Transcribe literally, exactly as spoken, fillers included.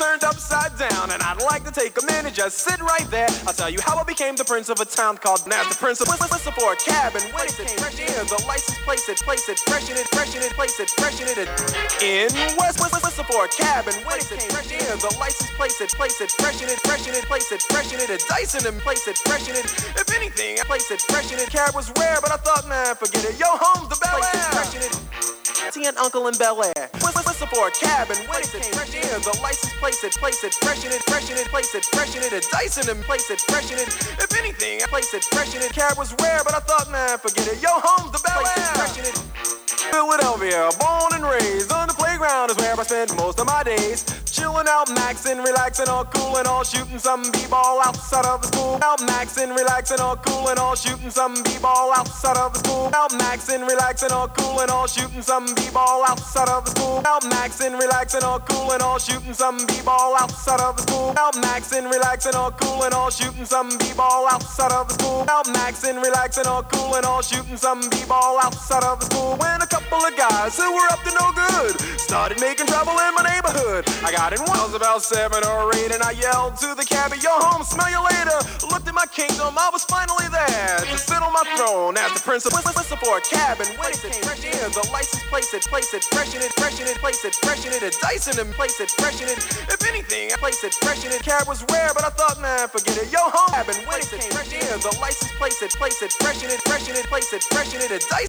turned upside down, and I'd like to take a minute, just sit right there. I'll tell you how I became the prince of a town called Naz. The prince of whistle for a cab and place it fresh in the license, place it, place it, freshen it, freshen it, place it, freshen it in West whistle for a cab and place it fresh in the license, place it, place it, freshen it, freshen it, place it, freshen it, a Dyson and place it, freshen it. If anything, I place it, freshen it. Cab was rare, but I thought, man, forget it. Yo, home's the Bel Air. Freshen it. Auntie and uncle in Bel Air. Whistle for a cab and place it, fresh in the license, place it, place it, freshen it, freshen it, place it, freshen it, a Dyson and place it, freshen it. If anything, I place it, freshen it. Cab was rare, but I thought, man, forget it. Yo, home's the Bel Air. Freshen it. Philadelphia, born and raised on the playground is where I spend most of my days. Chilling out, maxing, relaxing, all cool and all shooting some b-ball outside of the school. Out maxing, relaxing, all cool and all shooting some b-ball outside of the school. Out maxing, relaxing, all cool and all shooting some b-ball outside of the school. Out maxing, relaxing, all cool and all shooting some b-ball outside of the school. Out maxing, relaxing, all cool and all shooting some b-ball outside of the school. Out maxing, relaxing, all cool and all shooting some b-ball outside of the school. When a couple of guys who were up to no good started making trouble in my neighborhood. I got in one, I was about seven or eight, and I yelled to the cabbie, yo home, smell you later. Looked at my kingdom, I was finally there to sit on my throne as the prince of whistle for a cab and place it, fresh in the license, place it, place it, freshen it, freshen it, place it, freshen it, a Dyson and place it, freshen it. If anything, I place it, freshen it. Cab was rare, but I thought, man, forget it. Yo home, cab and place it, fresh in the license, place it, place it, freshen it, freshen it, place it, freshen it, a Dyson.